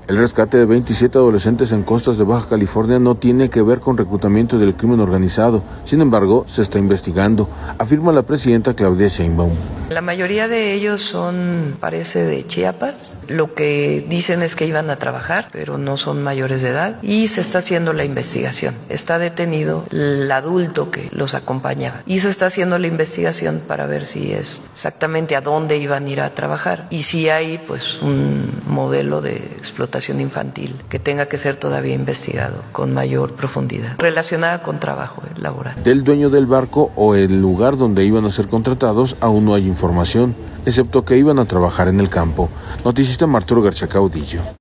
El rescate de 27 adolescentes en costas de Baja California no tiene que ver con reclutamiento del crimen organizado. Sin embargo, se está investigando, afirma la presidenta Claudia Sheinbaum. La mayoría de ellos parece de Chiapas. Lo que dicen es que iban a trabajar, pero no son mayores de edad. Y se está haciendo la investigación. Está detenido el adulto que los acompañaba. Y se está haciendo la investigación para ver si es exactamente a dónde iban a ir a trabajar. Y si hay, pues, un modelo de explotación infantil que tenga que ser todavía investigado con mayor profundidad, relacionada con trabajo laboral. Del dueño del barco o el lugar donde iban a ser contratados aún no hay información, excepto que iban a trabajar en el campo. Noticias de Arturo García Caudillo.